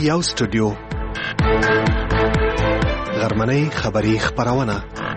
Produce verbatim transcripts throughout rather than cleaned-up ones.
یو سټوډیو غرمنۍ خبری خبرونه.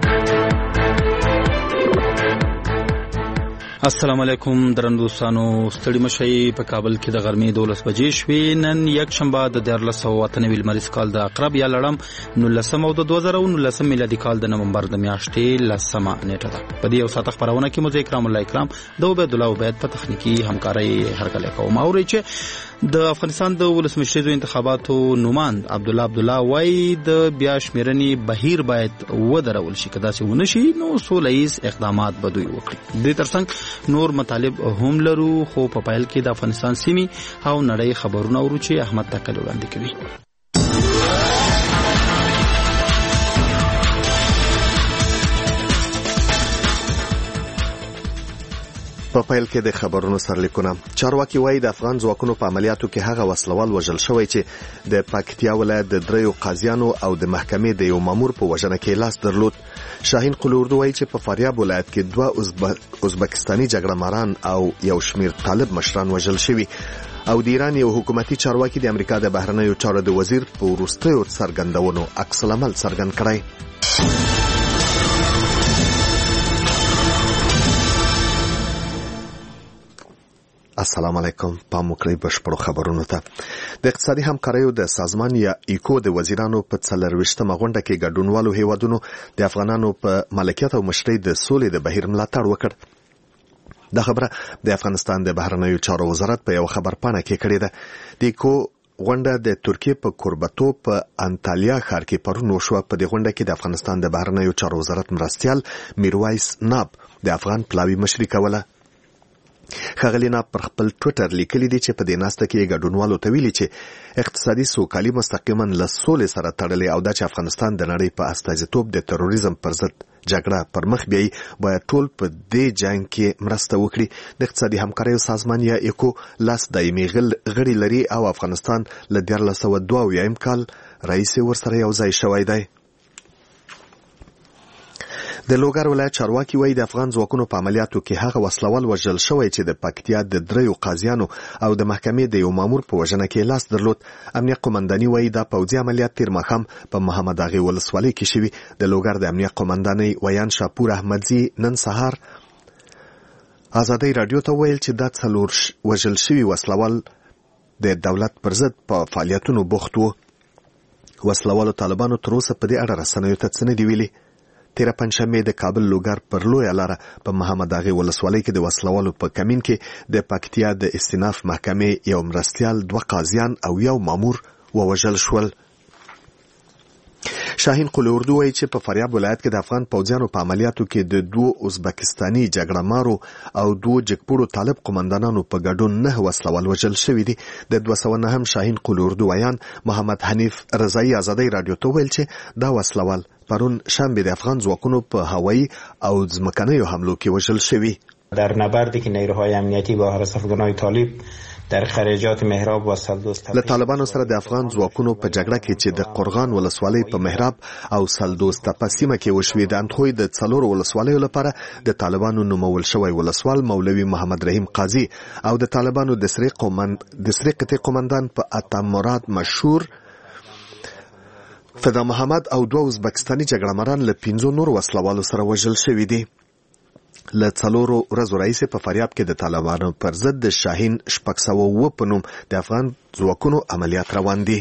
السلام علیکم درنوستانو، ستړي مشي. په کابل کې د غرمې دولس بجې شوې. نن یک شنبه د دیارلس سوه اته نوي لمریز کال د عقرب یا لړم نولسم او د دوه زره نولسم میلادي کال د نومبر د میاشتې لسمه نیټه ده. په دې یو ساعت خبرونه کې مو اکرام الله اکرام د عبید الله عبید په تخنیکی همکاري هرکلی کوم. اوري چې د افغانستان د ولسمشریزو انتخاباتو نوماند عبد الله عبد الله وايي د بیا شمیرنې بهیر باید ودرول شي، کدا چې ونشي نو سولهییز اقدامات به دوی وکړي. د ترڅنګ نور مطالب هم لرو، خو په پایل کې د افغانستان سیمې او نړۍ خبرونه ورو چې احمد تکل وړاندې کوي. په پیل کې د خبرونو سرلیکونه. چارواکي وایي د افغان ځواکونو په عملیاتو کې هغه وسلوال وژل شوی چې د پکتیا ولایت د دریو قاضیانو او د محکمې د یو مامور په وژنه کې لاس درلود. شاهین قلوردو وایي چې په فاریاب ولایت کې دوه ازبکستاني جګړهماران او یو شمیر طالب مشران وژل شوي. او د ایران یو حکومتي چارواکي د امریکا د بهرنیو چارو د وزیر په وروستیو څرګندونو عکس العمل څرګند کړی. السلام علیکم. پام وکړئ بشپړو خبرونو ته. د اقتصادي همکاریو د سازمان یا ایکو د وزیرانو په څلرویشتمه غونډه کې ګډونوالو هیوادونو د افغانانو په ملکیت او مشرۍ د سولې د بهیر ملاتړ وکړ. دا خبره د افغانستان د بهرنیو چارو وزارت په یو خبرپاڼه کې کړې ده. د ایکو غونډه د ترکیې په کوربتو په انټالیا ښار کې پرون وشوه. په دې غونډه کې د افغانستان د بهرنیو چارو وزارت مرستیال میرویس ناب د افغان پلاوی مشري کوله. ښاغلی ناب پر خپل ټویټر لیکلی دی چې په دې ناسته کې ګډونوالو ته ویلي چې اقتصادي سوکالي مستقیما له سولې سره تړلې او دا چې افغانستان د نړۍ په استازیتوب د تروریزم پر ضد جګړه پر مخ بیایي باید ټول په دې جنګ کې مرسته وکړي. د اقتصادي همکاریو سازمان یا ایکو لاس دایمي غړي لري او افغانستان له دیارلس سوه دوه اویایم کال راهیسې ورسره یو ځای شوی دی. د لوګر ولایت چارواکي وایي د افغان ځواکونو په عملیاتو کې هغه وسلوال وژل شوی چې د پکتیا د دریو قاضیانو او د محکمې د یو مامور په وژنه کې لاس درلود. امنیه قومنداني وایي دا پوځي عملیات تیر ماښام په محمد اغې ولسوالۍ کې شوي. د لوګر د امنیه قومندانۍ ویان شاپور احمدزي نن سهار ازادۍ راډیو ته ویل چې دا څلور وژل شوي وسلوال د دولت پر ضد په فعالیتونو بوخت وو. وسلوالو طالبانو تر اوسه په دې اړه رسنیو ته څه نه دي ویلي. تیره پنجشنبه د کابل لوګر پر لویه لاره په محمد اغې ولسوالۍ کې د وسلوالو په کمین کې د پکتیا د استیناف محکمې یو مرستیال، دوه قاضیان او یو مامور ووژل شول. شاهین قلوردو وایي چې په فاریاب ولایت کې د افغان پوځیانو په عملیاتو کې د دوه ازبکستاني جګړهمارو او دوه جګپوړو طالب قومندانانو په ګډون نه وسلوال وژل شوي دي. د دوه سوه نهم شاهین قلوردو ویان محمد حنیف رضایی ازادۍ راډیو ته ویل چې دا وسلوال پرون شنبه د افغان ځواکونو په هوایی او ځمکنیو حملو کې وژل شوي. در نبردی که نیروهای امنیتی با حراس افغانهای طالب در خریجات محراب و سلدوس له طالبانو سره د افغان ځواکونو په جګړه کې چې د قرغان ولسوالۍ په محراب او سلدوس تپه سیمه کې وشوې د اندخوی د څلورو ولسوالیو لپاره د طالبانو نومول شوی ولسوال مولوي محمد رحیم قاضي او د طالبانو د سری قومند د سری قطعې قومندان په اتا مراد مشهور فدا محمد او دوه ازبکستاني جګړهماران له پنځو نور وسلوالو سره وژل شوي دي. له څلورو ورځو راهیسې په فاریاب کې د طالبانو پر ضد د شاهین شپږ سوه اووه په نوم د افغان ځواکونو عملیات روان دي.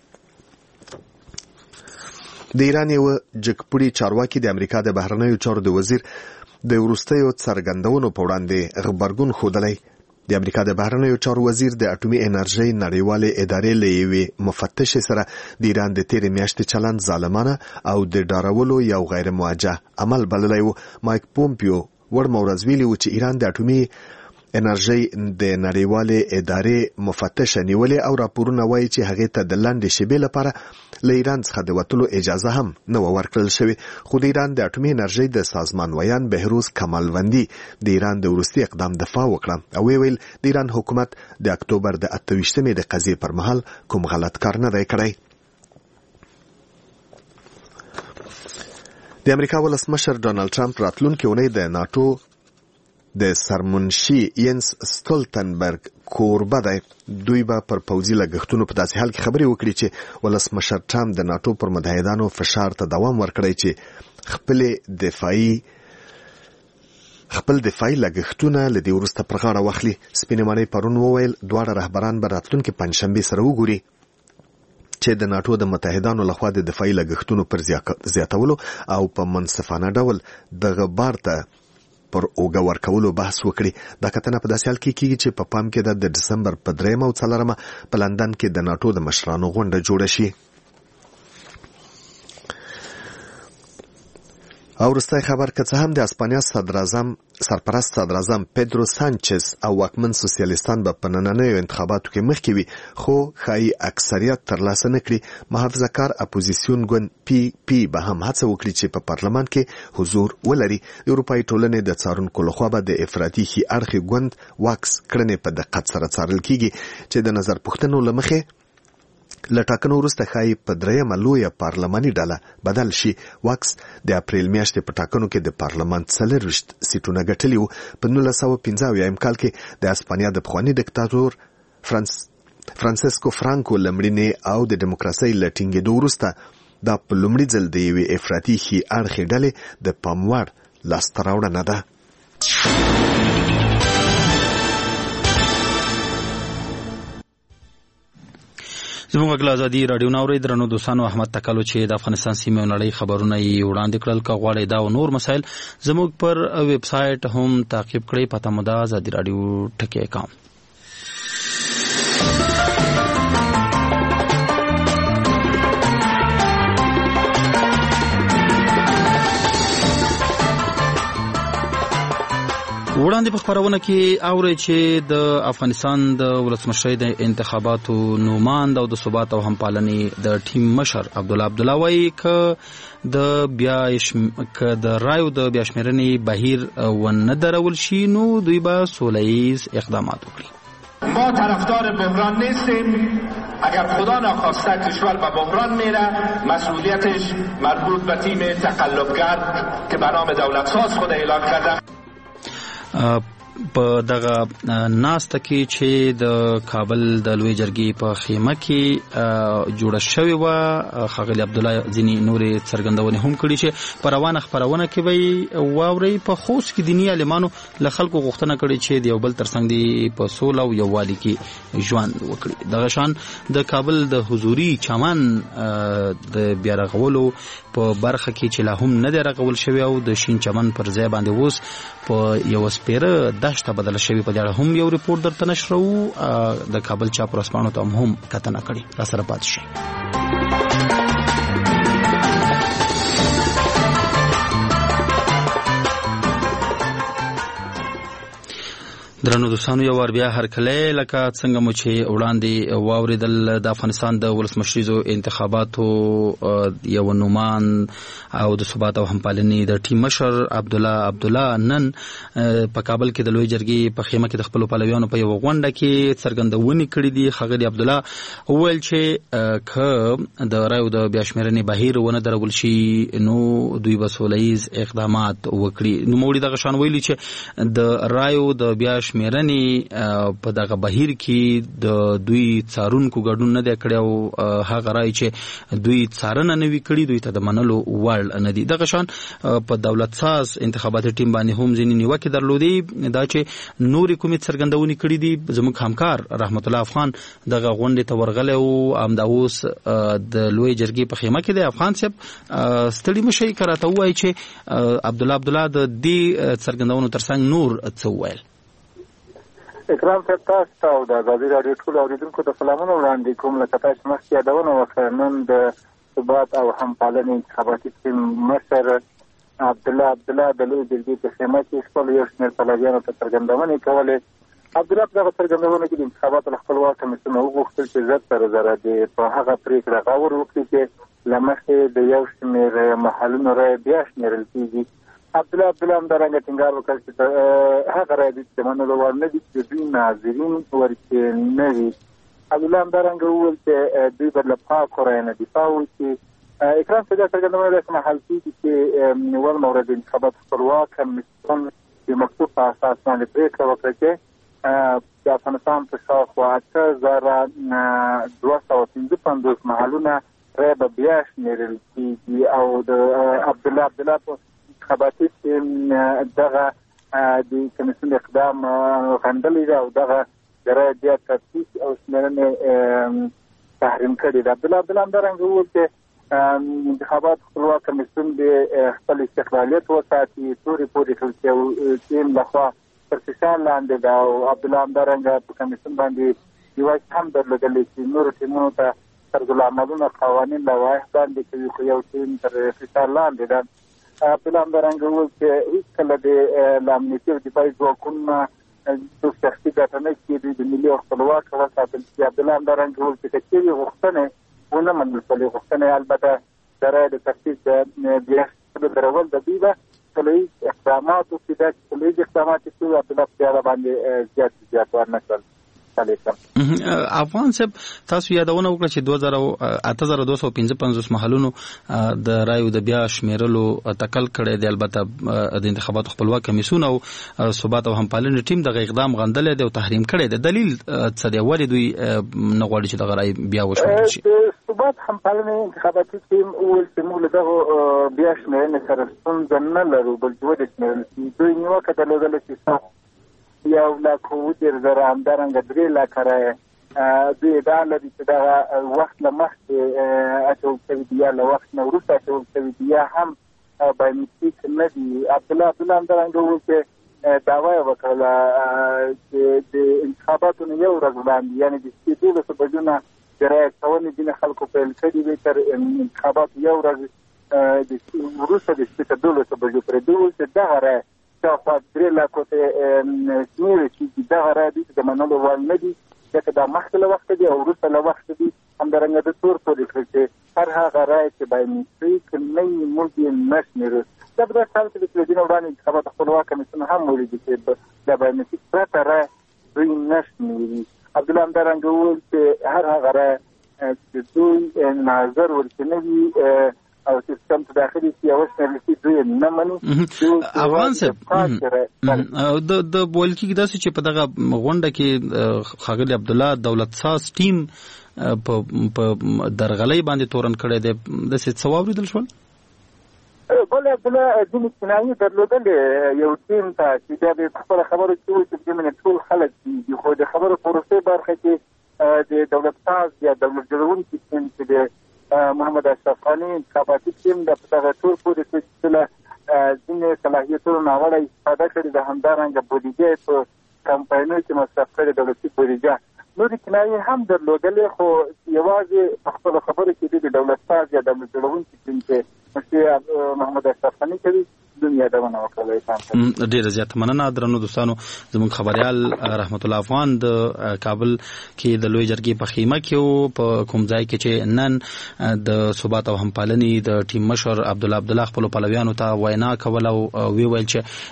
د ایران یو جګپوړي چارواکي د امریکا د بهرنیو چارو د وزیر د وروستیو څرګندونو په وړاندې غبرګون ښودلی. د امریکا د بهرنیو چارو وزیر د اټومي انرژۍ نړیوالې ادارې له یوې مفتشې سره د ایران د تېرې میاشتې چلند ظالمانه او د ډارولو یو غیر موجه عمل بللی و. مایک پومپیو ورمه ورځ ویلي و چې ایران د اټومي انرژۍ د نړیوالې ادارې مفتشه نیولې او راپورونه وایي چې هغې ته د لنډې شیبې لپاره له ایران څخه د وتلو اجازه هم نه وه ورکړل شوې. خو د ایران د اټومي انرژۍ د سازمان ویان بهروز کمالوندي د ایران د وروستي اقدام دفاع وکړه او ویل د ایران حکومت د اکتوبر د اته ویشتمې د قضیې پر مهال کوم غلط کار نه دی کړی. د امریکا ولسمشر ډانلډ ټرمپ راتلونکې اونۍ د ناټو د سرمنشي ینس ستولتنبرګ کوربه دی دوی به پر پوځي لګښتونو په داسې حال کې خبرې وکړي چې ولسمشر ټرمپ د ناتو پر متحدانو فشار ته دوام ورکړی چې خپل دفاعي خپل دفاعي لګښتونه لدې وروسته پر غاړه واخلي. سپینې ماڼۍ پرون وویل دواړه رهبران به راتلونکي پنجشنبې سره وګوري چې د ناتو د متحدانو لخوا د دفاعي لګښتونو پر زیاتولو او په منصفانه ډول دغه بار ته پر اوګه ورکولو بحث وکړي. دا کتنه په داسې حال کې کیږي چې په پام کې د دسمبر په درېیمه او څلورمه په لندن کې د ناتو د مشرانو غونډه جوړه شي. او وروستی خبر که څه هم د اسپانیا صدراعظم سرپرست صدراعظم پیدرو سانچز او واکمن سوسیالیستان به په نننیو انتخاباتو کې مخکې وي خو ښایي اکثریت ترلاسه نه کړي. محافظه کار اپوزیسیون ګوند پی پی به هم هڅه وکړي چې په پارلمان کې حضور ولري. د اروپایي ټولنې د څارونکو لخوا به د افراطي ښي اړخي ګوند واکس کړنې په دقت سره څارل کیږي چې د نظر پوښتنو له مخې له ټاکنو وروسته ښایي په درېیمه لویه پارلماني ډله بدل شي. واکس د اپریل میاشتې په ټاکنو کې د پارلمان څلرویشت سیټونه ګټلي وو. په نولس سوه پنځه اویایم کال کې د اسپانیا د پخواني ډیکټاتور فرانس فرانسیسکو فرانکو له مړینې او د ډیموکراسۍ له ټینګېدو وروسته دا په لومړي ځل د یوې افراطي ښي اړخې ډلې د پام وړ لاسته راوړنه ده. زموږ غږ ازادي رادیو ناوري درنو دوستانو احمد تکلو چې د افغانستان سیمه او نړۍ خبرونه یې وړاندې کړل. که غواړئ دا او نور مسایل زموږ پر ویب سایټ هم تعقیب کړئ. پته مو ده ازادي رادیو ټکی کام. وړاندې په خبرونه کې اوري چې د افغانستان د ولسمشرۍ د انتخاباتو نوماند او د ثبات او همپالنې د ټیم مشر عبدالله عبدالله وایي که د بیا که د رایو د بیا شمېرنې بهیر ونه درول شي نو دوی به سوله ییز اقدامات وکړي. ما طرفدار بحران نیستیم. اگر خدا ناخواسته کشور به بحران میره مسئولیتش مربوط به تیم تقلبگر که به نام دولت ساز خود اعلان کرده. په دغه ناسته کې چې د کابل د لوی جرګې په خیمه کې جوړه شوې وه ښاغلي عبدالله ځینې نورې څرګندونې هم کړي چې په روانه خپرونه کې به یې واورئ. په خوست کې دیني عالمانو له خلکو غوښتنه کړې چې د یو بل ترڅنګ دې په سوله او یووالي کې ژوند وکړي. دغه شان د کابل د حضوري چمن د بیا رغولو په برخه کې چې لا هم نه دی رغول شوی او د شین چمن پر ځای باندې اوس په یو سپیره دشته بدله شوی په دې اړه هم یو ریپورت درته نشرو. د کابل چاپ ورځپاڼو ته هم کتنه کړې. را سره پاتې شئ. درنو دوستانو یو ور بیا هر کله لکه څنګه مو چې وړاندې واوریدل د افغانستان د ولسمشریزو انتخاباتو یو نومان او د ثبات او همپالنې د ټیم مشر عبدالله عبدالله نن په کابل کې د لوی جرګې په خیمه کې د خپل پلویانو په یو غونډه کې څرګندونې کړې دي. ښاغلي عبدالله وویل چې که د رایو د بیا شمېرنې بهیر ونه درول شي نو دوی به سوله ییز اقدامات وکړي. نوموړي دغه شان ویلي چې د رایو د بیا شمېرنې په دغه بهیر کې د دوی څارونکو ګډون نه دی کړی او هغه رایې چې دوی څارنه نه وي کړي دوی ته د منلو وړ نه دي. دغه شان په دولت ساز انتخاباتي ټیم باندې هم ځینې نیوکې درلودې دا چې نورې کومې څرګندونې کړي دي. زموږ همکار رحمت الله افغان دغه غونډې ته ورغلی او همدا اوس د لوی جرګې په خیمه کې دی. افغان صاحب ستړي مه شئ که راته ووایي چې عبدالله عبدالله د دې څرګندونو ترڅنګ نور څه وویل. اکرام صاحب تاسو ته او د ازادي راډیو ټولو اورېدونکو ته سلامونه وړاندې کوم. لکه تاسو مخکې یادونه وکړه نن د ثبات او همپالنې انتخاباتي ټیم مشر عبدالله عبدالله د لوی جرګې په خیمه کې خپلو یو شمېر پلویانو ته څرګندونې کولې. عبدالله په دغه څرګندونه کې د انتخاباتو له خپلواک کمیسیون وغوښتل چې زر تر زره د په هغه پرېکړه غور وکړي چې له مخې د یو شمېر محلونو رایې بیا شمېرل کېږي. عبدالله عبدالله همدارنګه ټینګار وکړ چې هغه رایې دي چې د منلو وړ نه دي چې دوی ناظرین ورکې نه وي. عبدالله همدارنګه وویل چې دوی به له پاکو رایو نه دفاع وکړي. اکرام صاحب دا څرګندونه داسې مهال کېږي چې نیول مورد انتخابات خپلواک کمیسیون د مکتوب په اساس باندې پرېکړه وکړه چې د افغانستان په شاوخوا اته زره دوه سوه پنځه پنځوس محلونه رای به بیا شمېرل کېږي او د عبدالله عبدالله په انتخاباتي کې دغه د کمیسیون اقدام غندلی دی او دغه د رای بیا تفتیش او شمېرنې تحریم کړی دی. عبدالله عبدالله همدارنګه وویل چې انتخابات خپلواک کمیسیون د خپل استقلالیت وساتي، تورې پورې کړل چې ټیم لخوا تر فشار لاندې ده او عبدالله همدارنګه په کمیسیون باندې یو هم درلودلی چې نورو ټیمونو ته طرزالعملونه قوانین لوایح باندې کوي خو یو ټیم تر فشار لاندې ده. عبدالله همدارنګه وویل چې هېڅکله د له امنیتي او دفاعي ځواکونو څوک شخصي ګټه نه کېږي، د ملي او خپلواک وساتل شي. عبدالله همدارنګه وویل چې که چېرې غوښتنې ونه منل شولې، غوښتنې البته د رایې د تفتیش د بیا درول د دوی ده کلیز اقدامات او چې دا کلیز اقدامات چې عبدالله په باندې زیات زیات ورنه کړل. افغان صاحب تاسو یادونه وکړه چې دوه زره اته زره دوه سوه پنځه پنځوس محلونو د رایو د بیا شمیرلو تکل کړی دی. البته د انتخاباتو خپلواک کمیسیون او ثبات او همپالنې ټیم دغه اقدام غندلی دی او تحریم کړی دی. دلیل څه دی؟ ولې دوی نه غواړي چې دغه رای بیا وشمېرل شي؟ د ثبات همپالنې انتخاباتي ټیم وویل چې موږ له دغو بیا شمېرنې سره ستونزه نه لرو، بلکې ولې شمېرل شي. دوی نیوکه درلودله چې یو لاک اووه دېرش زره همدارنګه درې لاکه رایې دوی ادعا لري چې دغه وخت له مخکې اچول شوي دي یا له وخت نه وروسته اچول شوي دي یا هم بایومټریک نه دي. عبدالله عبدالله همدارنګه وویل چې دعوا یې وکړله چې د انتخاباتو نه یو ورځ وړاندې یعنې د شپې دولسو بجو نه د رایې کونې ځینې خلکو پیل کړي وي تر انتخاباتو یو ورځ وروسته د شپې تر دولسو بجو پورې. دوی وویل چې دغه رایې شاوخوا درې لاکو ته شمېرې چې دغه رایې دوی د منلو وړ نه دي، ځکه دا مخکې له وخته دي او وروسته له وخته دي. همدارنګه د تور پورې کړل چې هر هغه رایې چې بایومټریک نه وي موږ یې نه شمېرو. دا په داسې حال کې د څلور وړاندې انتخابات خپلواک کمیسیون هم ویلي دي چې د بایومټریک پرته رایې دوی نه شمېري. عبدالله همدارنګه وویل چې هر هغه رایې چې دوی نظر ورته نه وي او سیستم ته داخلي شي او شمېرل شي دوی نه مني. افغان صاحب د ویل کېږي داسې چې په دغه غونډه کې ښاغلي عبدالله دولت ساز ټیم په درغلۍ باندې تورن کړی دی، داسې څه واورېدل شول؟ بله عبدالله ځینې کنایې درلودلې یو ټیم ته چې بیا د خپله خبرو چې وایي چې دې ټول خلک دي، خو د خبرو په وروستۍ برخه کې د دولت ساز یا دولت جوړونکي ټیم چې د محمد اشرف غني انتخاباتي ټیم د په دغه ټول پورې چې له ځینې صلاحیتونو ناوړه استفاده کړې ده، همدارنګه بودیجه په کمپاینونو کې مصرف کړې دولتي بودیجه. نورې کنایې هم درلودلې، خو یوازې په خپلو خبرو کې د دولت ساز یا دولت جوړونکي ټیم چې مشر محمد اشرف غني کوي دنیا دونه وکړلې. ډیره زیاته مننه درنو دوستانو. زموږ خبريال رحمت الله افغان د کابل کې د لوی جرګې په خیمه کې په کوم ځای کې چې نن د ثبات او همپالنې د ټیم مشر عبدالله عبدالله خپل پلویانو ته وینا کوله او وی ویل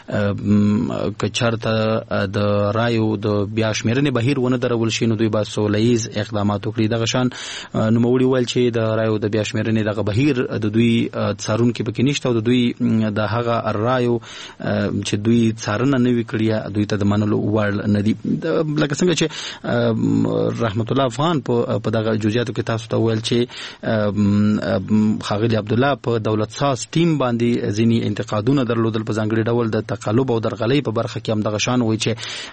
چې کچرته د رایو د بیا شمېرنې بهیر ونه درول شي نو دوی به سولیز اقدامات وکړي. دغه شان نوموړي ویل چې د رایو د بیا شمېرنې دغه بهیر د دوی څارونکي پکې نشته او د دوی د هغه رایو چې دوی څارنه نه وی کړی دوی ته د منلو وړ نه دي. لکه څنګه چې رحمت الله افغان په دغه جزئیاتو کې تاسو ته ویل چې ښاغلي عبدالله په دولت ساز ټیم باندې ځینې انتقادونه درلودل په ځانګړي ډول د تقلب او درغلۍ په برخه کې هم دغه شان وایي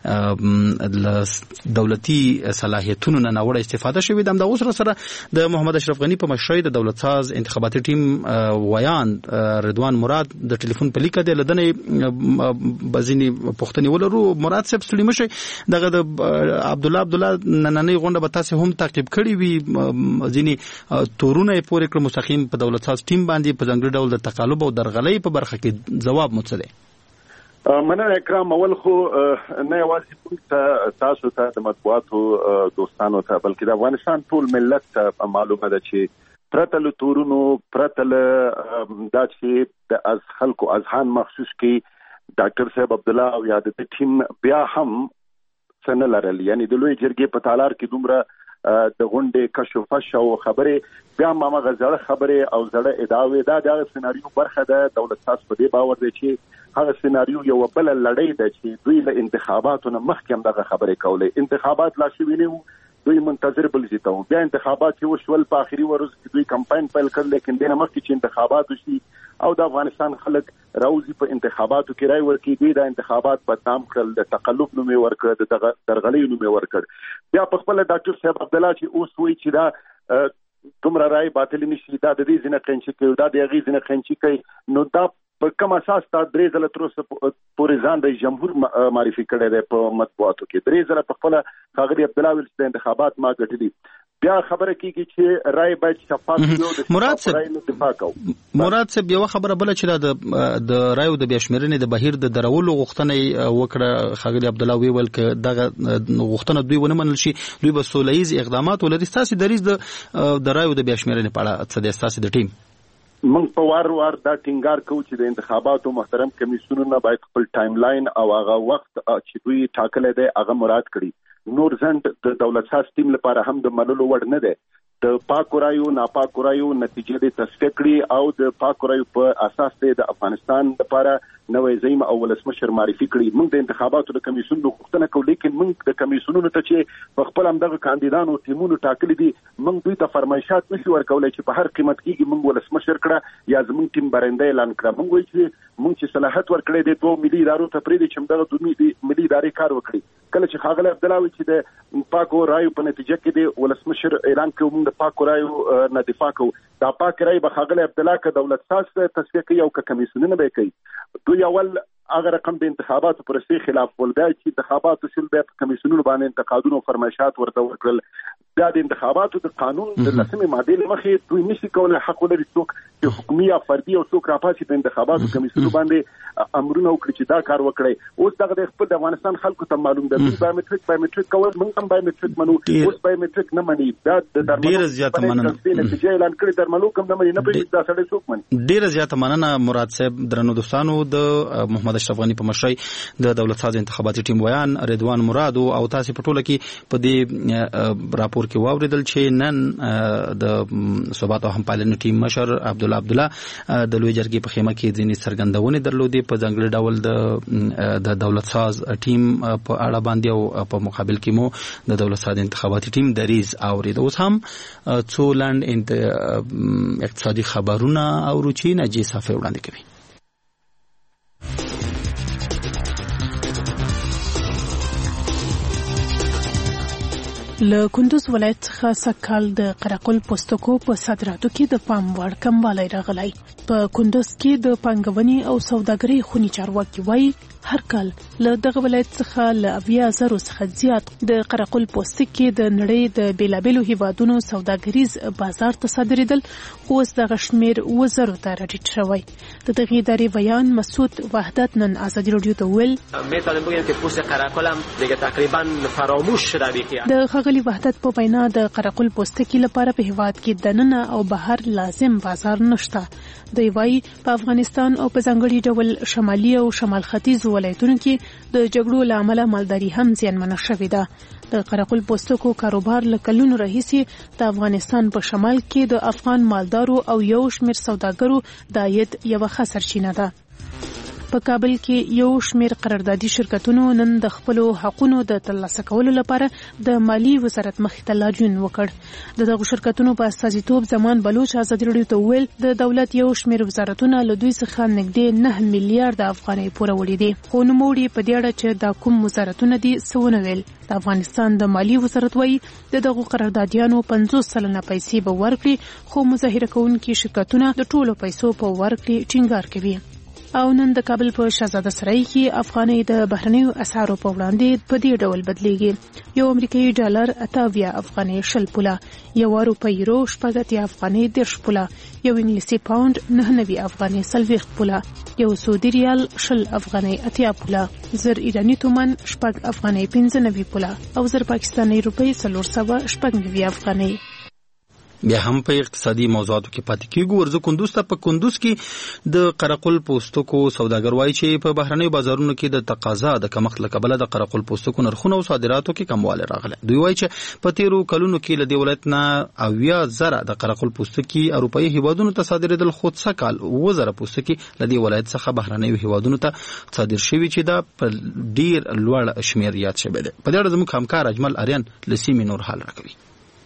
چې دولتي صلاحیتونو نه ناوړه استفاده شوې ده. همدا اوس سره د محمد اشرف غني په مشرۍ د دولت ساز انتخاباتي ټیم ویان رضوان مراد د ټلیفون په لیکه د لدنې بزینی پښتني ولرو. مراد صاحب ستړي مشه دغه د عبدالله عبدالله نننۍ غونډه به تاسو هم تعقیب کړی وي، ځینې تورونه یې پورې کړ مستقیم په دولت ساز ټیم باندې په ځانګړي ډول د تقالب او درغلۍ په برخه کې ځواب مو څه دی؟ مننه اکرام. اول خو نه یوازې تاسو ته د مطبوعاتو دوستانو ته بلکې د افغانستان ټول ملت ته معلومه ده چې پرته له تورونو پرته له دا چې د از خلکو اذهان مخصوص کې ډاکټر صاحب عبدالله او یا د ټیم بیا هم څه نه لرل، یعنی د لوی جرګې په تالار کې دومره د غونډې کشفش او خبرې بیا ما غزړه خبرې او زړه ادعاوي دا د سيناريو برخه ده. دولت ساز په دې باور دی چې هغه سيناريو یو بل لړۍ ده چې دوی له انتخاباتو نه مخکې هم دغه خبرې کولې. انتخابات لا شوي نه دوی منتظر بل زیته و بیا انتخابات یو شول په اخري ورځ کې دوی کمپاین پیل کړ لیکن دنه مخکې چې انتخابات وشي او د افغانستان خلک راوځي په انتخاباتو کې راي ورکړي دوی د انتخابات بدنام کړل د تقلب نومې ورکړ د درغلۍ نومې ورکړ. بیا په خپل ډاکټر صاحب عبد الله چې اوس وایي چې دا کومره راي باطل نشي دا د دې ځنه قنچي کوي دا د هغې ځنه قنچي کوي نو دا په کوم اساس تا درې ځله تر اوسه پورې ځان د جمهور معرفي کړی دی په مطبوعاتو کې درې ځله په خپله ښاغلي عبدالله ویل چې د انتخابات ما ګټلي. بیا خبره کیږي چې رای باید شفاف وي او د مراد صاحب دفاع کوو. مراد صاحب یو خبره بل چې د د رایو د بیاشمېرنې د بهیر د درولو غوښتنه وکړه ښاغلي عبدالله ویل ک دغه غوښتنه دوی ونه منل شي دوی به سولهیز اقدامات ولري. تاسو د ریز د د رایو د بیاشمېرنې په اړه څه د تاسو د ټیم موږ په وار وار دا ټینګار کوو چې د انتخاباتو محترم کمیسیونونه باید خپل ټایم لاین او هغه وخت چې دوی ټاکلی دی هغه مراد کړي. نور ځنډ د دولت ساز ټیم لپاره هم د منلو وړ نه دی. د پاکو رایو ناپاکو رایو نتیجې د تصفیه کړي او د پاکو رایو په اساس د افغانستان لپاره نوې زعیم او ولسمشر معرفي کړي. موږ د انتخاباتو د کمیسیونونو غوښتنه کوو لیکن موږ د کمیسیونونو ته چې په خپل همدغه کاندیدانو ټیمونو ټاکلي دي موږ دوی ته فرمایشات نشي ورکولی چې په هر قیمت کېږي موږ ولسمشر کړه یا زموږ ټیم برنده اعلان کړه. موږ وایو چې موږ چې صلاحیت ورکړی دی دوه ملي ادارو ته پرېږدي چې همدغه دوه ملي ادارې کار وکړي. کله چې ښاغلی عبدالله وایي چې د پاکو رایو په نتیجه کې د ولسمشر اعلان کوو موږ د پاکو رایو نه دفاع کوو. دا پاک رای به ښاغلی عبدالله که دولت ساز تصفیه کوي او که کمیسیونونه به یې کوي دوی اول هغه رقم د انتخاباتو پروسې خلاف ول بیا چې انتخاباتو شول بیا په کمیسیونونو باندې انتقادونه او فرمایشات ورته ورکړل. بیا د انتخاباتو د قانون د لسمې مادې له مخې دوی نشي کولی حق ولري څوک چې حکومي یا فردي او څوک راپاسي په انتخاباتو کمیسیونونو باندې امرونه وکړي چې دا کار وکړي. اوس دغه د خپل د افغانستان خلکو ته معلوم ده دوی بایومټریک بایومټریک کول موږ هم بایومټریک منو اوس بایومټریک نه مني. دا د ډېره زیاته مننه نتیجه اعلان کړي درملو کوم نه مني نه پوهېږي دا سړی څوک مني. ډېره زیاته مننه مراد صاحب. درنو دوستانو د محمد اشرف غني په مشرۍ د دولت ساز انتخاباتي ټیم ویان رضوان مراد او تاسو په ټوله کې په دې راپور کې واوریدل چې نن د ثبات او همپالنې ټیم مشر عبدالله عبدالله د لوی جرګې په خیمه کې ځینې څرګندونې درلودې په ځانګړي ډول د د دولت ساز ټیم په اړه باندې او په مقابل کې مو د دولت ساز انتخاباتي ټیم دریز اورید. اوس هم څو لاند اقتصادي خبرونه او روچي نجی صافي وړاندې کوي. له کندوز ولایت څخه سږکال د قرقل پوستکو په صادراتو کې د پام وړ کموالی راغلی. په کندوز کې د پانګونې او سوداګرۍ خوني چارواکي وایي هر کال له دغه ولایت څخه له اویا زرو څخه زیات د قرقل پوستکي د نړۍ د بیلابیلو هیوادونو سوداګریز بازار ته صادرېدل خو اوس دغه شمېر اوه زرو ته راټیټ شوی. د دغې ادارې ویان مسعود وحدت نن ازادي راډیو ته وویل میتونیم بگیم که پوست قرقل هم دیگه تقریبا فراموش شده بیخی. د ښاغلي وحدت په وینا د قرقل پوستکي لپاره په هیواد کې دننه او بهر لازم بازار نشته. دوی وایي په افغانستان او په ځانګړي ډول شمالي او شمال ختیځ ولایتونو کې د جګړو له امله مالداري هم زیانمنه شوې ده. د قرقل پوستکو کاروبار له کلونو راهیسې د افغانستان په شمال کې د افغان مالدارو او یو شمېر سوداګرو د عاید یوه ښه سرچینه ده. په کابل کې یو شمېر قراردادي شرکتونو نن د خپلو حقونو د ترلاسه کولو لپاره د مالی وزارت مخې ته لاریون وکړ. د دغو شرکتونو په استازیتوب زمان بلوچ ازادي راډیو ته وویل د دولت یو شمېر وزارتونه له دوی څخه نږدې نه میلیارډ افغانۍ پوره وړي دي. خو نوموړي په دې اړه چې دا کوم وزارتونه دي څه ونه ویل. د افغانستان د مالی وزارت وایي د دغو قراردادیانو پنځوس سلنه پیسې به ورکړي خو مظاهره کوونکي شرکتونه د ټولو پیسو په ورکړې ټینګار کوي. او نن د کابل په شهزاده سرای کې افغانۍ د بهرنیو اسعارو په وړاندې په دې ډول بدلیږي. یو امریکایي ډالر اته اویا افغانۍ شل پوله، یو اروپایي یورو شپږ اتیا افغانۍ دېرش پوله، یو انګلیسي پاوند نهه نوي افغانۍ څلوېښت پوله، یو سعودي ریال شل افغانۍ اتیا پوله، زر ایراني تومن شپږ افغانۍ پنځه نوي پوله او زر پاکستاني روپۍ څلور سوه شپږ نوي افغانۍ. بیا هم په اقتصادي موضوعاتو کې پاتې کیږو. ورځو کندوز ته په کندوز کې د قرقل پوستکو سوداګر وایي چې په بهرنیو بازارونو کې د تقاضا د کمښت له کبله د قرقل پوستکو نرخونه او صادراتو کې کموالی راغلی. دوی وایي چې په تیرو کلونو کې له دې ولایت نه اویا زره د قرقل پوستکي اروپایي هیوادونو ته صادرېدل، خو څه کال اووه زره پوستکي له دې ولایت څخه بهرنیو هیوادونو ته صادر شوي چې دا په ډیر لوړ شمېر یاد شوی دی. په دې اړه زموږ همکار اجمل اریان له سیمې نور حال راکوي.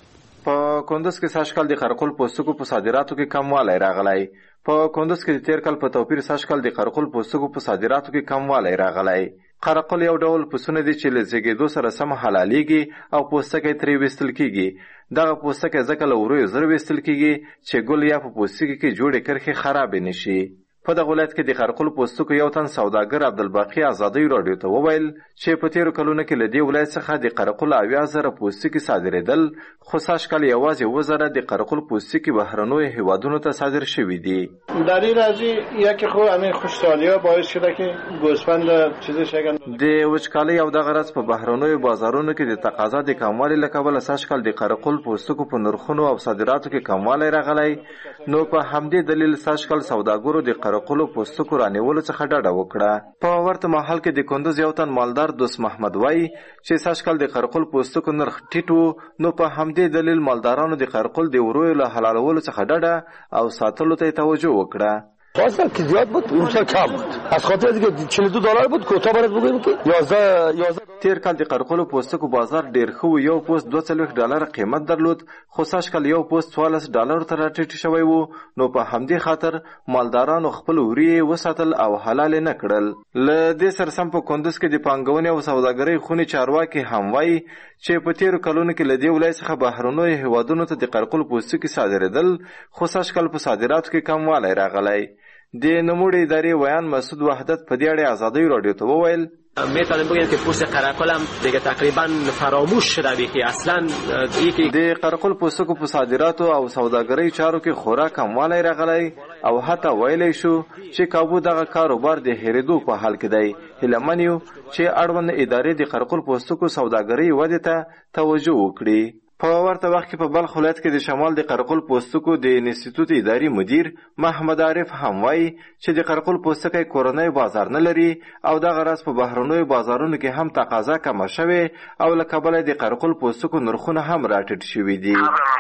په کندوز کې سږ کال د قرقل پوستکو په صادراتو کې کموالی راغلی. په کندوز کې د تیر کال په توپیر سږ کال د قرقل پوستکو په صادراتو کې کموالی راغلی. قرقل یو ډول پسونه دي چې له زیږېدو سره سم حلالېږي او پوستکی ترې ویستل کېږي. دغه پوستکی ځکه له ورویو زر ویستل کېږي چې ګل یا په پوستکي کې جوړې کرښې خرابې نه شي. په دغه ولایت کې د قرقل پوستکو یو تن سوداګر عبدالباقي ازادي راډیو ته وویل چې په تیرو کلونو کې له دې ولایت څخه د قرقل اویا زره پوستکي صادرېدل، خو سږ کال یوازې اووه زره د قرقل پوستکي بهرنیو هیوادونو ته صادر شوي دي. در این قضیه یکی خو همین خوشحالی‌ها باعث شده که گوسفند چیزش اگر د وچکالۍ او دغه راز په بهرنیو بازارونو کې د تقاضا د کموالي له کبله سږ کال د قرقل پوستکو په نرخونو او صادراتو کې کموالی راغلی. نو په همدې دلیل سږ کال سوداګرو د قرقلو پوستکو رانیولو څخه ډډه وکړه. په ورته مهال کې د کندوز یو تن مالدار دوست محمد وایي چې سږ کال د قرقل پوستکو نرخ ټیټ و، نو په همدې دلیل مالدارانو د قرقل د ورویو له حلالولو څخه ډډه او ساتلو ته توجه وکړه. خواستم که زیاد بود اون سال کم بود، از خاطر دیگه چهل و دو دلار بود کوتا برات بگویم که یازده یازده. تیر کال د قرقلو پوستکو بازار ډیر خو یو پوست دوه څلوېښت ډالر قیمت درلود، خو سږ کال یو پوست څوارلس ډالرو ته راټیټ شوی و. نو په همدې خاطر مالدارانو خپل وری وساتل او حلال نه کړل. له دې سره سم په کندوز کې د پانګونې او سوداګرۍ خونې چارواکي هم وایي چې په تیرو کلونو کې له دې ولایت څخه بهرنیو هیوادونو ته د قرقل پوستکي صادرېدل، خو سږ کال په صادراتو کې کموالی راغلی. د نوموړې ادارې ویان مسعود وحدت په دې اړه ازادي راډیو ته وویل میتونم بگم که پوست قرقل هم دیگه تقریبا فراموش شده که اصلا یکی د قرقل پوستکو په صادراتو او سوداګرۍ چارو کې خورا کموالی راغلی او حتی ویلی شو چې کابو دغه کاروبار د هېرېدو په حال کې دی. هیله من یو چې اړوند ادارې د قرقل پوستکو سوداګرۍ ودې ته توجه وکړي. په ورته وخت کې په بلخ ولایت کې د شمال د قرقل پوستکو د انسټیټوت اداري مدیر محمد عارف هم وایي چې د قرقل پوستکی کورنی بازار نه لري او دغه راز په بهرنیو بازارونو کې هم تقاضا کمه شوې او له کبله د قرقل پوستکو نرخونه هم راټیټ شوي دي.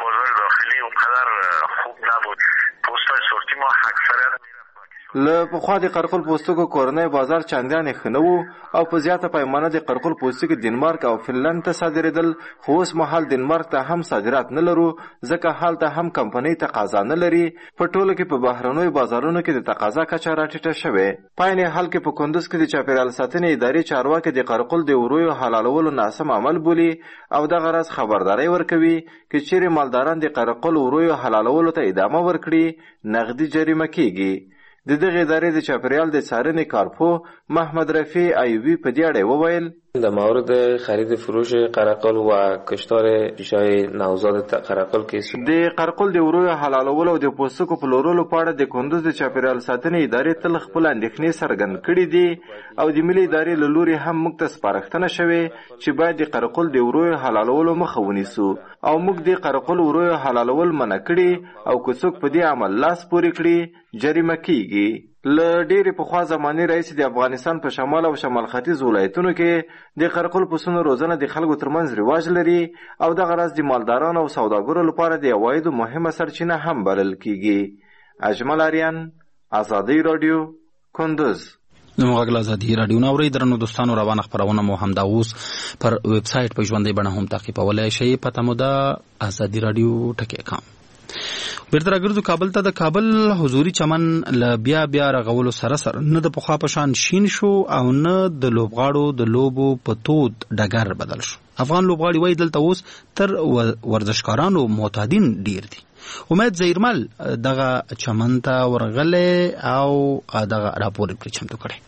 له پخوا د قرقل پوستکو کورنی بازار چندانې ښه نه و او په زیاته پیمانه د قرقل پوستکي دنمارک او فنلند ته صادرېدل، خو اوس مهال دنمارک ته هم صادرات نه لرو ځکه هلته هم کمپنۍ تقاضا نه لري. په ټوله کې په بهرنیو بازارونو کې د تقاضا کچه راټیټه شوې. په عین حال کې په کندوز کې د چاپیریال ساتنې ادارې چارواکي د قرقل د ورویو حلالولو ناسم عمل بولي او دغه راز خبرداری ورکوي که چیرې مالداران د قرقل ورویو حلالولو ته ادامه ورکړي نغدي جریمه کیږي. د دغه ادارې د چاپیریال د څارنې کارپو محمد رفیع ایوبی په دې اړه وویل در مورد خرید فروش قرقل و کشتار ریشه‌های نوزاد قرقل کې د قرقل د ورویو حلالولو او د پوستکو پلورلو په اړه د کندوز د چاپیریال ساتنې ادارې تل خپل اندېښنې څرګند کړي دي او د ملي ادارې له لوري هم موږ ته سپارښتنه شوې چې باید د قرقل د ورویو حلالولو مخه ونیسو او موږ د قرقل ورویو حلالول منع کړي او که څوک په دې عمل لاس پورې کړي جریمه کیږي. له ډېرې پخوا زمانې راهیسې د افغانستان په شمال او شمال ختیځ ولایتونو کې د قرقل پسونو روزنه د خلکو ترمنځ رواج لري او دغه راز د مالدارانو او سوداګرو لپاره د عوایدو مهمه سرچینه هم بلل کیږي. اجمل اریان، ازادي راډیو، کندوز. زموږ غږ ازادي راډیو نو اورئ. درنو دوستانو روانه خپرونه مو همدا اوس پر ویب سایټ په ژوندۍ بڼه هم تعقیبولی شئ. پته مو ده ازادي راډیو ټکی کام. بیرته راګرځو کابل ته. د کابل حضوري چمن له بیا بیا رغولو سره سره نه د پخوا په شان شین شو او نه د لوبغاړو د لوبو په تود ډګر بدل شو. افغان لوبغاړي وایي دلته اوس تر ورزشکارانو معتادین ډیر دي. امید زیرمل دغه چمن ته ورغلی او دغه راپور پرې چمتو کړی.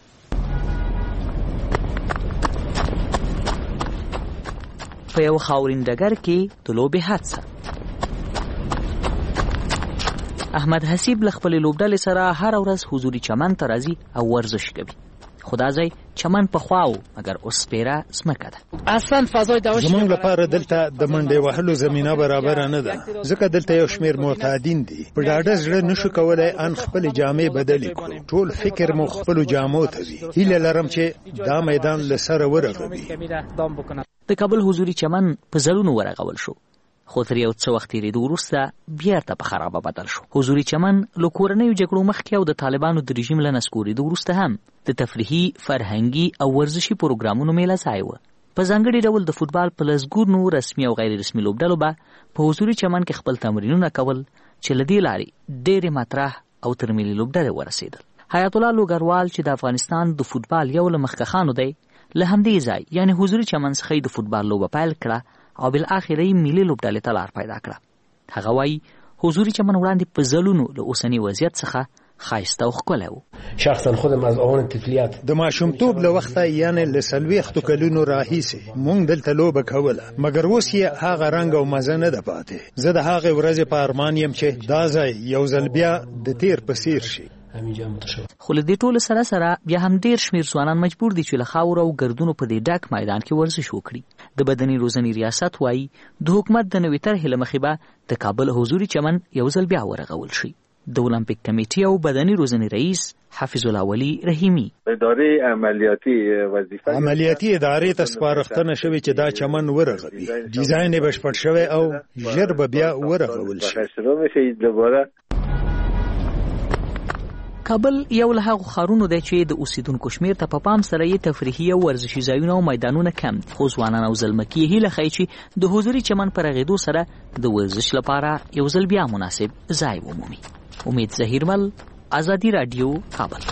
په یو خاورین ډګر کې د لوبې حادثه. احمد حسیب له خپلې لوبډلې سره هر ورځ حضوري چمن ته راځي او ورزش کوي. خدا ځای چمن په خواو مګر اوس پیرا سمکه ده. اصلا فضای داعش زمونږ لپاره دلته د منډې وهلو زمينه برابر نه ده، ځکه دلته یو شمیر معتادین دي. په ډاډه زړه نشو کولای ان خپل جامې بدلې کړو. ټول فکر مو خپل جامو ته وي. هیله لرم چې دا میدان لسره ورغوي. د کابل حضوري چمن په زلونو ورغول شو، خو تر یو څه وخت تېرېدو وروسته بیرته په خرابه بدل شو. حضوري چمن له کورنیو جګړو مخکې او د طالبانو د رژیم له نسکورېدو وروسته هم د تفریحي، فرهنګي او ورزشي پروګرامونو میله ځای و. په ځانګړي ډول د فوټبال په لسګونو رسمي او غیر رسمي لوبډلو به په حضوري چمن کې خپل تمرینونه کول چې له دې لارې ډېرې مطرح او تر ملي لوبډلې ورسېدل. حیات الله لوګروال چې د افغانستان د فوټبال یو له مخکښانو دی، له همدې ځای یعنی حضوري چمن څخه د فوټبال لوبه پیل کړه او بالاخره یې ملي لوبډلې ته لار پیدا کړه. هغه وایي حضوري چمن وړاندې په زلونو له اوسني وضعیت څخه ښایسته او ښکلی و. شخصا خودم از آن طفلیت د ماشومتوب له وخته یعنې له څلوېښتو کلونو راهیسې موږ دلته لوبه کوله، مګر اوس یې هغه رنګ او مزه نه ده پاتې. زه د هغې ورځې په ارمان یم چې دا ځای یو ځل بیا د تیر په څیر شي. خو له دې ټولو سره سره بیا هم ډېر شمېر ځوانان مجبور دي چې له خاورو او ګردونو په دې ډک میدان کې ورزش وکړي. د بدني روزنې ریاست وایي د حکومت د نوې طرحې له مخې به د کابل حضوري چمن یو ځل بیا ورغول شي. د اولمپیک کمیټې او بدني روزنې رئیس حافظ الله ولي رحیمي ادارې عملیاتي وظیفه عملیاتي ادارې ته سپارښتنه شوې چې دا چمن ورغوي. ډیزاین یې بشپړ شوی او ژر به بیا ورغول شي. کابل یو له هغو ښارونو دی چې د اوسیدونکو شمېر ته په پام سره یې تفریحي او ورزشي ځایونه او میدانونه کم دي، خو ځوانان او زلمکي هیله ښیي چې د حضوري چمن په رغېدو سره د ورزش لپاره یو ځل بیا مناسب ځای ومومي. امید ظهیرمل، ازادي راډیو، کابل.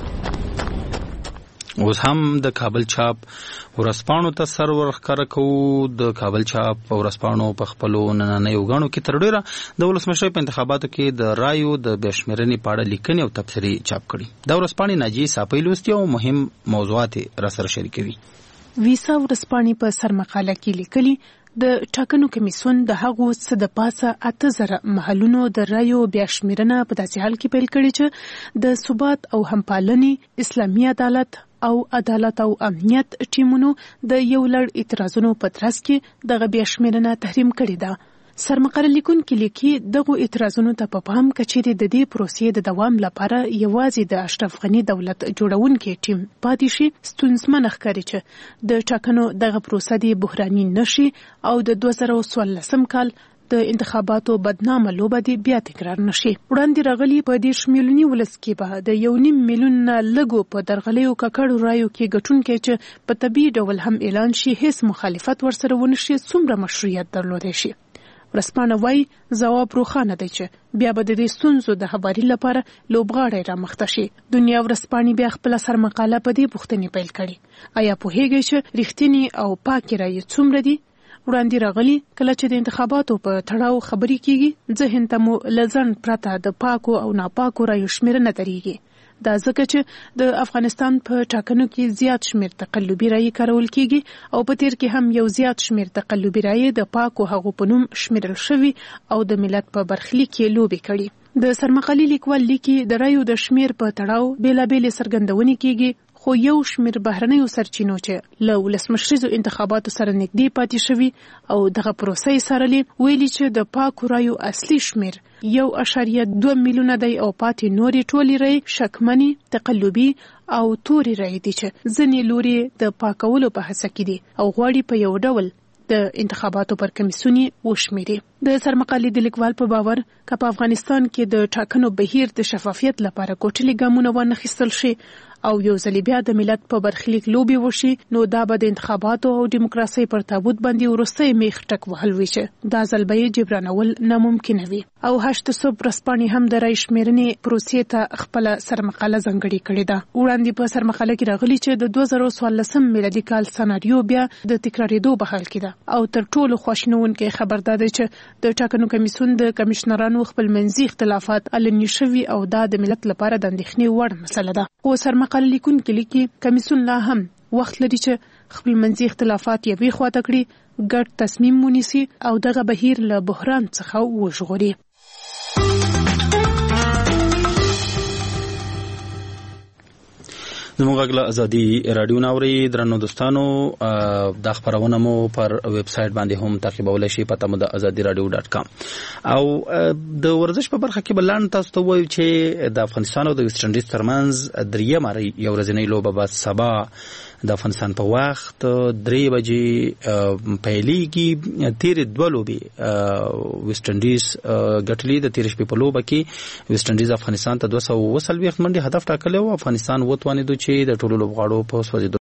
اوس هم د کابل چاپ ورځپاڼو ته سر ورښکاره کوو. د کابل چاپ ورځپاڼو په خپلو نننیو غاڼو کې تر ډېره د ولسمشرۍ په انتخاباتو کې د رایو د بیا شمېرنې په اړه لیکنې او تبصرې چاپ کړي. دا ورځپاڼې ناجیې صافۍ لوستي او مهم موضوعات را سره شریکوي. ویسا ورځپاڼې په سرمقاله کې لیکلي د ټاکنو کمیسیون د هغو څه د پاسه اته زره محلونو د رایو بیا شمېرنه په داسې حال کې پیل کړې چې د ثبات او همپالنې، اسلامي عدالت او عدالت او امنیت ټیمونو د یو لړ اعتراضونو په ترڅ کې دغه بیا شمېرنه تحریم کړې ده. سرمقاله لیکونکي لیکي دغه اعتراضونو ته په پام کچېرې د دې پروسې د دوام لپاره یوازې د اشرف غني دولت جوړونکي ټیم پاتې شي ستونزمن ښکاري چې د ټاکنو دغه پروسه د بحراني نشي او د دوه زره څوارلسم کال د انتخاباتو بدنامه لوبه دی بیا تکرار نشي. وړاندې راغلي په دېرش میلیوني ولس کې به د یو نیم میلیون نه لږو په درغلیو ککړو رایو کې ګټونکي چې په طبیعي ډول هم اعلان شي هیڅ مخالفت ورسره ونه شي څومره مشروعیت درلودی شي. ورځپاڼه وایي ځواب روښانه دی چې بیا به د دې ستونزو د هواري لپاره لوبغاړی رامخته شي. دنیا ورځپاڼې بیا خپله سرمقاله په دې پوښتنې پیل کړي: آیا پوهیږئ چې رښتینې او پاکې رایې څومره دي؟ وړاندې راغلي کله چې د انتخاباتو په تړاو خبرې کیږي ذهن ته مو له ځنډ پرته د پاکو او ناپاکو رایو شمېرنه درېږي. دا ځکه چې د افغانستان په ټاکنو کې زیات شمېر تقلبي رایې کارول کیږي او په تیر کې هم یو زیات شمېر تقلبي رایې د پاکو هغو په نوم شمېرل شوي او د ملت په برخلیک کې لوبې کړي. د سرمقالي لیکوال لیکي د رایو د شمېر په تړاو بېلابېلې څرګندونې کیږي، خو یو شمېر بهرنیو سرچینو چې له ولسمشریزو انتخاباتو سره نږدې پاتې شوي او دغه پروسه یې څارلې ویلي چې د پاکو رایو اصلي شمېر یو اعشاریه دوه میلیونه دی او پاتې نورې ټولې رایې شکمنې، تقلبي او تورې رایې دي چې ځینې لوري د پاکولو په هڅه کې دي او غواړي په یو ډول د انتخاباتو پر کمیسیون وشمېري. د سرمقالې د لیکوال په باور که په افغانستان کې د ټاکنو بهیر د شفافیت لپاره کوټلي ګامونه وانخیستل شي او یو ځل بیا د ملت په برخلیک لوبې وشي، نو دا به د انتخاباتو او دیموکراسۍ پر تابوت باندې وروستی میخ ټک وهل وي چې دا ځل به یې جبرانول ناممکنه وي. او هشت صبح ورځپاڼې هم د رای شمېرنې پروسې ته خپله سرمقاله ځانګړې کړې ده. وړاندې په سرمقاله کې راغلي چې د دوه زره څوارلسم میلادي کال سناریو بیا د تکرارېدو په حال کې ده او تر ټولو خواشینونکی خبر دا دی چې د ټاکنو کمیسیون د کمشنرانو خپلمنځي اختلافات علني شوي او دا د ملت لپاره د اندېښنې وړ مسله ده. خو سرمقاله لیکونکي لیکي کمیسیون لا هم وخت لري چې خپلمنځي اختلافات یوې خواته کړي، ګډ تصمیم ونیسي او دغه بهیر له بحران څخه وژغوري. زموږ غږ له ازادي رادیو ناوري درنو دوستانو دا خبرونه مو پر ویب سټ باندې هم تعقیبولای شي پته مو د ازادي رادیو ډاټ کام او د ورزش په برخه کې بلان تاسو ته وایو چې د افغانستان او د ویسټ انډیز ترمنځ دریمه یو ورځنۍ لوبه به سبا د افغانستان په وخت درې بجې پیلېږي. تیرې دوه لوبې ویسټ انډیز ګټلې. د تېرې شپې په لوبه کې ویسټ انډیز افغانستان ته دوه سوه اووه څلوېښت منډې هدف ټاکلی و. افغانستان وتوانېدو چې د ټولو لوبغاړو په سوځېدو